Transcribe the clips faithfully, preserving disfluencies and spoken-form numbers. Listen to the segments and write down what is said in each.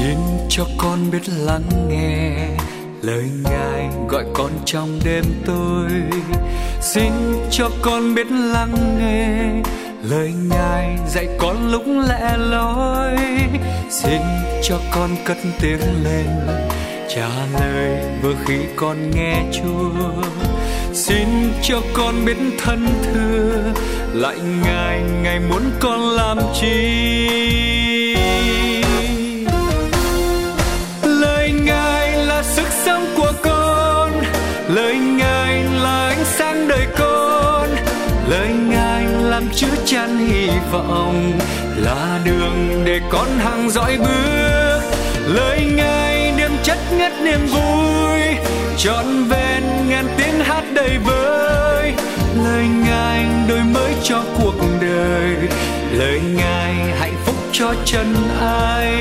Xin cho con biết lắng nghe lời Ngài gọi con trong đêm tối. Xin cho con biết lắng nghe lời Ngài dạy con lúc lẻ loi. Xin cho con cất tiếng lên trả lời vừa khi con nghe Chúa. Xin cho con biết thân thưa lại Ngài, Ngài muốn con làm chi. Lời Ngài là sức sống của con, lời Ngài là ánh sáng đời con, lời Ngài làm chứa chan hy vọng, là đường để con hằng dõi bước. Lời Ngài niềm chất ngất niềm vui, trọn vẹn ngàn tiếng hát đầy vơi. Lời Ngài đổi mới cho cuộc đời, lời Ngài hạnh phúc cho chân ai.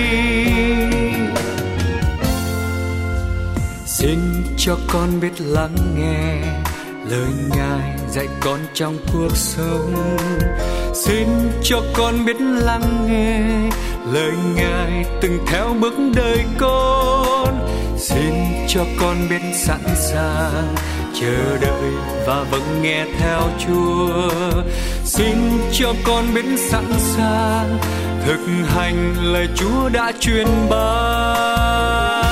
Xin cho con biết lắng nghe lời Ngài dạy con trong cuộc sống. Xin cho con biết lắng nghe lời Ngài từng theo bước đời con. Xin cho con biết sẵn sàng chờ đợi và vâng nghe theo Chúa. Xin cho con biết sẵn sàng thực hành lời Chúa đã truyền ban.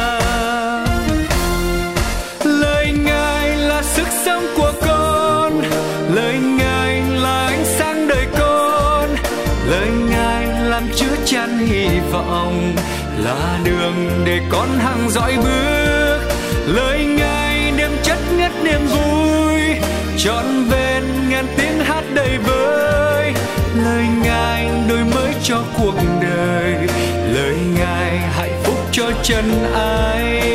Lời Ngài là sức sống của con, lời Ngài là ánh sáng đời con, lời Ngài làm chứa chan hy vọng, là đường để con hằng dõi bước. Lời Ngài niềm chất ngất niềm vui, trọn vẹn ngàn tiếng hát đầy vơi. Lời Ngài đổi mới cho cuộc đời, lời Ngài hạnh phúc cho chân ai.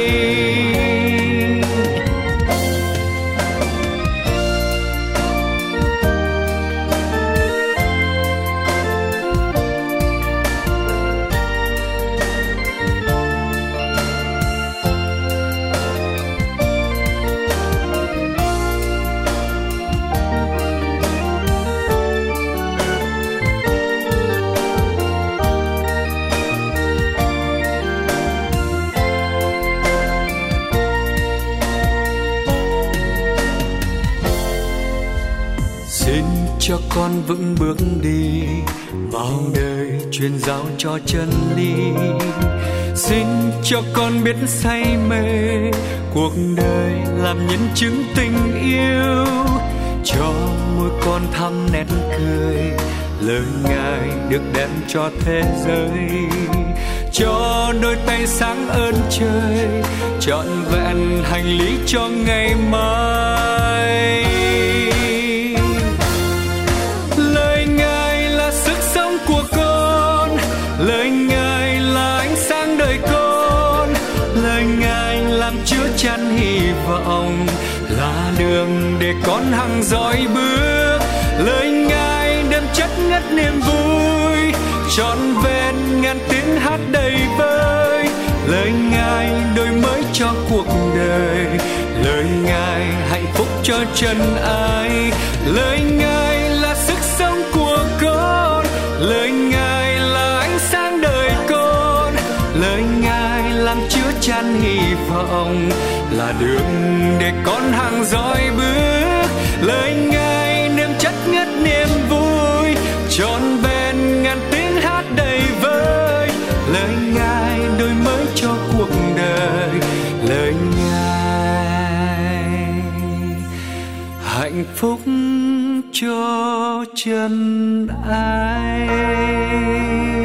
Cho con vững bước đi vào đời truyền giáo cho chân lý. Xin cho con biết say mê cuộc đời làm nhân chứng tình yêu. Cho môi con thắm nét cười, lời Ngài được đem cho thế giới. Cho đôi tay sáng ơn trời, trọn vẹn hành lý cho ngày mai. Lời Ngài là ánh sáng đời con, lời Ngài làm chứa chan hy vọng, là đường để con hằng dõi bước. Lời Ngài đem chất ngất niềm vui, trọn vẹn ngàn tiếng hát đầy vơi. Lời Ngài đổi mới cho cuộc đời, lời Ngài hạnh phúc cho chân ai. Lời Ngài là sức sống của con, lời Ngài là ánh sáng đời con, lời Ngài làm chứa chan hy vọng, là đường để con hằng dõi bước. Lời Ngài niềm chất ngất niềm vui, trọn vẹn ngàn tiếng hát đầy vơi. Lời Ngài đổi mới cho cuộc đời, lời Ngài hạnh phúc cho chân ai.